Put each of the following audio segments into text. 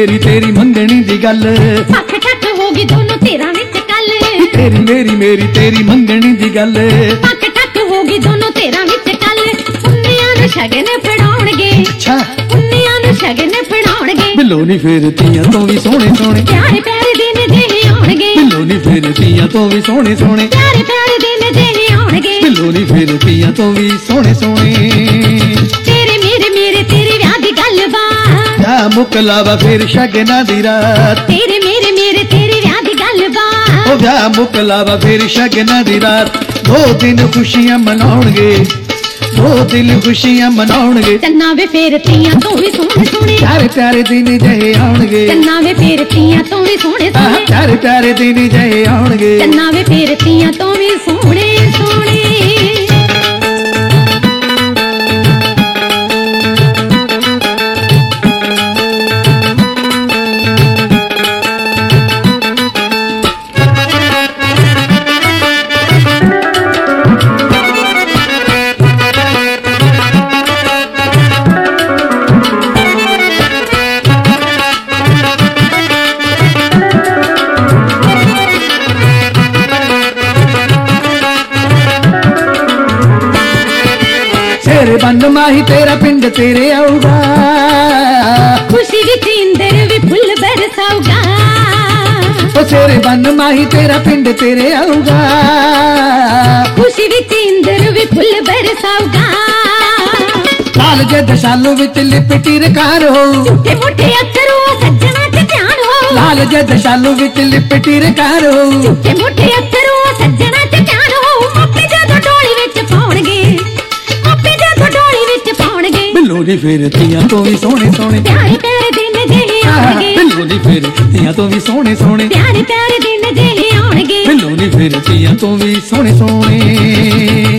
मेरी तेरी मंगनी दी गल पक्क ठक होगी दोनों तेरा विच कल तेरी मेरी तेरी मंगनी दी गल पक्क ठक होगी दोनों तेरा विच कल उन्नियां नूं शगन फड़ाउणगे अच्छा उन्नियां नूं शगन फड़ाउणगे बिल्लो नी फिर तियां तो भी सोहणे सोहणे प्यारे प्यारे दिन जेहे आउणगे बिल्लो नी फिर तियां तो भी सोहणे सोहणे प्यारे प्यारे दिन जेहे आउणगे बिल्लो नी फिर तियां तो भी सोहणे सोहणे तेरे मेरे तेरे व्याह दी गल बा या मुकलावा फिर शगना दी रात तेरे मेरे तेरे व्याह दी गल बा ओ ब्याह मुकलावा फिर शगना दी रात 2 दिन खुशियां मनाउणगे 2 दिन खुशियां मनाउणगे चन्ना वे फेर तियां तो भी सोहणे सोहणे प्यारे प्यारे दिन जहे आउणगे चन्ना वे फेर तियां तो भी सोहणे सोहणे प्यारे प्यारे दिन जहे आउणगे चन्ना वे फेर तियां तो भी सोहणे सोहणे तेरे बन माही तेरा पिंड तेरे आऊगा खुशी विच इंदर भी फुल बरसाऊगा ओ तेरे बन माही तेरा पिंड तेरे आऊगा खुशी विच इंदर भी फुल बरसाऊगा लाल जद शालू विच लिपटी रकार हो झूठे मूठे अखरों सज्जना च ध्यान हो लाल जद शालू विच लिपटी रकार हो झूठे मूठे अखरों सज्जना च ध्यान हो मापे जदों डोली विच पाउणगे मापे जदों डोली विच पाउणगे बिल्लो नी फिर तियां तो भी सोहणे सोहणे प्यारे प्यारे दिन जेहे आउणगे बिल्लो नी फिर तियां तो भी सोहणे सोहणे प्यारे प्यारे दिन जेहे आउणगे बिल्लो नी फिर तियां तो भी सोहणे सोहणे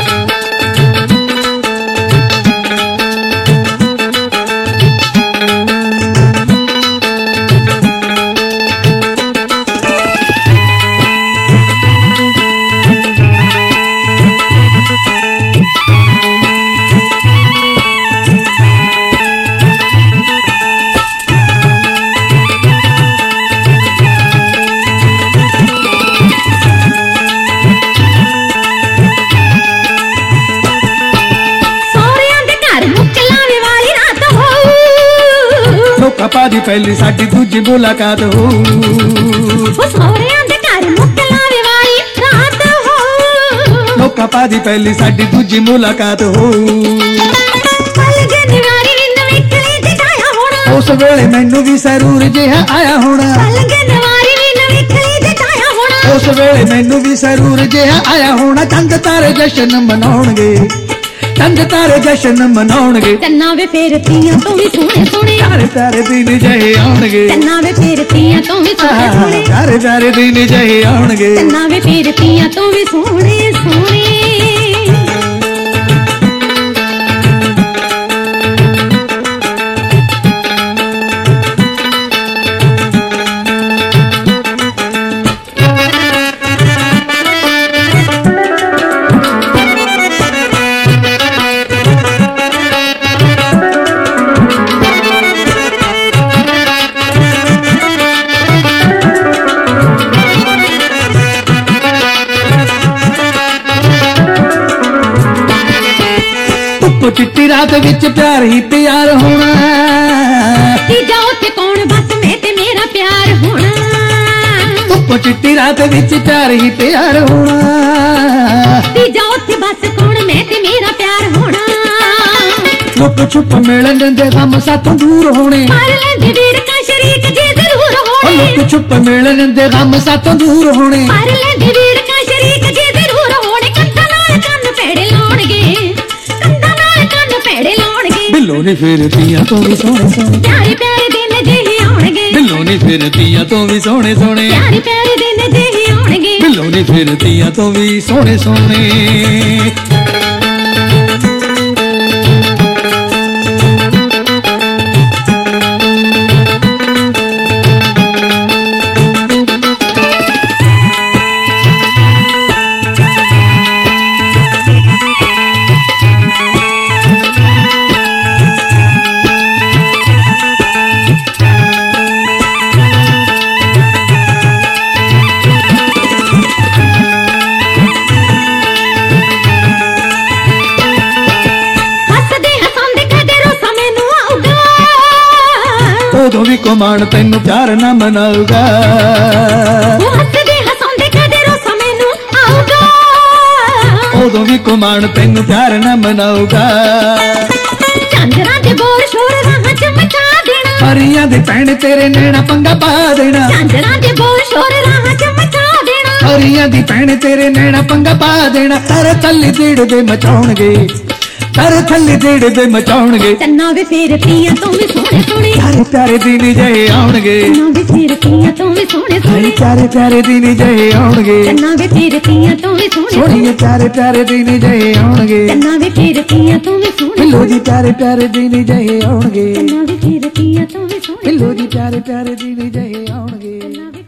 कपा दी पहली साडी दूजी मुलाकात हो सौरियां दे घर मुक्क लावे वाली रात हो लोका पा दी पहली साडी दूजी मुलाकात हो पल जनवारी नवीं कली जगाया होना उस वेले मैनू भी सरूर जिहा आया होना पल जनवारी नवीं कली जगाया होना उस वेले मैनू भी सरूर जिहा आया होना चंद तारे जश्न मनाउणगे चंद तारे जश्न मनाउणगे चन्ना वे फेर तियां तो भी सोहणे सोहणे प्यारे प्यारे दिन जहे आउणगे चन्ना वे फेर तियां तो भी सोहणे सोहणे प्यारे प्यारे दिन जहे आउणगे चन्ना वे फेर तियां तो भी सोहणे सोहणे चिट्टी रात विच प्यार ही प्यार होना तीजा उत्थे कौन बस मैं ते मेरा प्यार होना धुप चिट्टी रात विच प्यार ही प्यार होना तीजा उत्थे बस कौन मैं ते मेरा प्यार होना लुक छुप मिलन दे गम साथों दूर होने मार लेंदे वीर का शरीक जे जरूर होने लुक छुप मिलन दे गम साथों दूर होने मार लेंदे वीर का शरीक जे जरूर होने कंधा नाल कंन पेड़े लाउणगे कंधा नाल कंन पेड़े लाउणगे बिल्लो नी फिर तियां तो भी सोहणे सोहणे प्यारे प्यारे दिन जेहे आउणगे बिल्लो नी फिर तियां तो भी सोहणे सोहणे प्यारे प्यारे दिन जेहे आउणगे बिल्लो नी फिर तियां तो भी सोहणे सोहणे ਕੁਮਾਨ ਤੈਨੂੰ ਪਿਆਰ ਨਾ ਮਨਾਊਗਾ ਉਹ ਹੱਸਦੇ ਹਸਾਉਂਦੇ ਕਦੇ ਰੋਸਾ ਮੈਨੂੰ ਆਊਗਾ ਉਦੋਂ ਵੀ ਕੁਮਾਨ ਤੈਨੂੰ ਪਿਆਰ ਨਾ ਮਨਾਊਗਾ ਝਾਂਜਰਾਂ ਦੇ ਬੋਲ ਸ਼ੋਰ ਰਾਹਾਂ ਚ ਮਚਾ ਦੇਣਾ ਹਰੀਆਂ ਦੇ ਭੈਣ ਤੇਰੇ ਨੈਣਾ ਪੰਗਾ ਪਾ ਦੇਣਾ ਝਾਂਜਰਾਂ ਦੇ ਬੋਲ ਸ਼ੋਰ ਰਾਹਾਂ ਚ ਮਚਾ ਦੇਣਾ ਹਰੀਆਂ ਦੀ ਭੈਣ ਤੇਰੇ ਨੈਣਾ ਪੰਗਾ ਪਾ ਦੇਣਾ ਤਰ ਥੱਲੇ ਢੇੜ ਦੇ ਮਚਾਉਣਗੇ ਤਰ ਥੱਲੇ ਢੇੜ ਦੇ ਮਚਾਉਣਗੇ ਚੰਨਾ ਵੇ ਫੇਰ ਤੀਆਂ ਤੋਂ ਵੀ ਸੋਹਣੇ ਸੋਹਣੇ ਪਿਆਰੇ ਪਿਆਰੇ ਦਿਨ ਜਹੇ ਆਉਣਗੇ ਚੰਨਾ ਵੇ ਫੇਰ ਤੀਆਂ ਤੋਂ ਵੀ ਸੋਹਣੇ ਸੋਹਣੇ ਪਿਆਰੇ ਪਿਆਰੇ ਦਿਨ ਜਹੇ ਆਉਣਗੇ ਚੰਨਾ ਵੇ ਫੇਰ ਤੀਆਂ ਤੋਂ ਵੀ ਸੋਹਣੇ ਸੋਹਣੀਏ ਪਿਆਰੇ ਪਿਆਰੇ ਦਿਨ ਜਹੇ ਆਉਣਗੇ ਚੰਨਾ ਵੇ ਫੇਰ ਤੀਆਂ ਤੋਂ ਵੀ ਸੋਹਣੇ ਮਿਲੋ ਜੀ ਪਿਆਰੇ ਪਿਆਰੇ ਦਿਨ ਜਹੇ ਆਉਣਗੇ ਚੰਨਾ ਵੇ ਫੇਰ ਤੀਆਂ ਤੋਂ ਵੀ ਸੋਹਣੇ ਮਿਲੋ ਜੀ ਪਿਆਰੇ ਪਿਆਰੇ ਦਿਨ ਜਹੇ ਆਉਣਗੇ ਚੰਨਾ ਵੇ